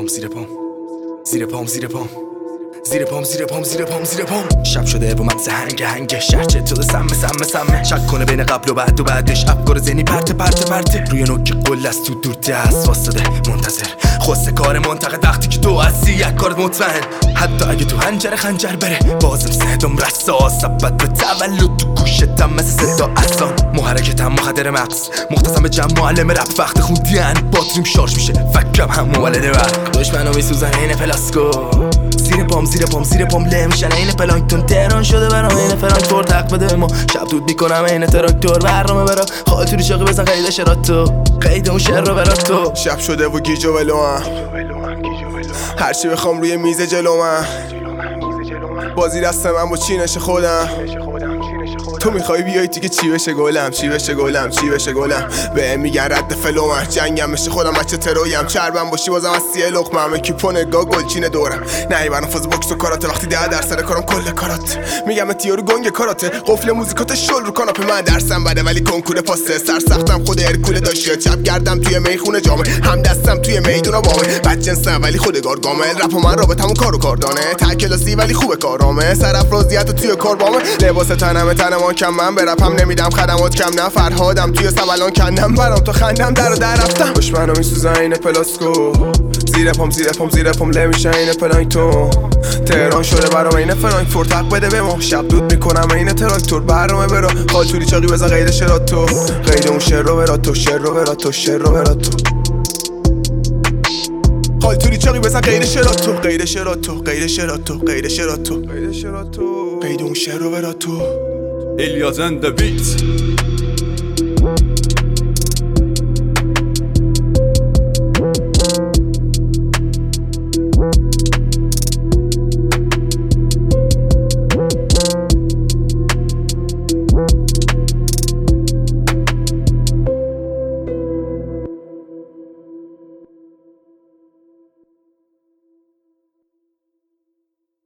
پام زیر پام زیر پام زیر پام زیر پام زیر پام زیر پام زیر پام شب شده و مغز هنگ شهر چطور سمه شک کنه بین قبل و بعدش افکار ذهنی پرت روی نوک قل از تو دور دست واسطه منتظر خواسته کار منتقد وقتی که تو هستی یک کارت مطمئن حتی اگه تو هنجر خنجر بره بازم صدام رساس ثبت به تولد تو گوشتم مثل صدا اذان محرکتم مخدر مغز مختصم به جمع معلم رپ وقت خوندین باتریم شارژ میشه فکرم هم مولده وقت دشمنو میسوزن این پلاسکو زیر پام له میشن این پلانکتون تهران شده برام این فرانکفورت حق بده به ما شب دود میکنم این تراکتور برنامه برا خاطری شاقی بزن قید شراتو قید اون شعر رو براتو شب شده و گیج و ولوام هرچی بخوام روی میز جلومم بازی دست من با چینش خودم تو میخوای بیای دیگه چی بشه گلم به میگن رد فلومم جنگم مثل خودم بچه ترویم چربم باشی بازم از سیه لقمه همه کیپو نگاه گلچین دورم نه برام فاز بوکس و کاراته وقتی 10 در سر کارم کل کارات میگم تیارو گنگ کاراته قفل موزیکات شل رو کاناپه من درسم بده ولی کنکور پاسته سر سختم خود هرکول داشته چپ گردم توی میخونه جامه هم دستم توی میدونا بامه بد جنسم ولی خودگار گامه رپ و من رابطمون کارو کاردانه تا کلاسی ولی خوبه کارامه سر افرازیت توی کار بامه لباس تنم کم من برپم نمیدم خدمات کم نه فرهادم توی سبلان کندم برام تو خندم در رفتم دشمنو میسوزن این پلاسکو زیر پام له میشه این پلانکتون تهران شده برام این فرانکفورت حق بده به ما شب دود میکنم این تراکتور برنامه برا خالتوری چاقی بزن قید شراتو قید اون شعر رو براتو خالتوری چاقی بزن قید شراتو قید اون شعر رو براتو Elias and the Beats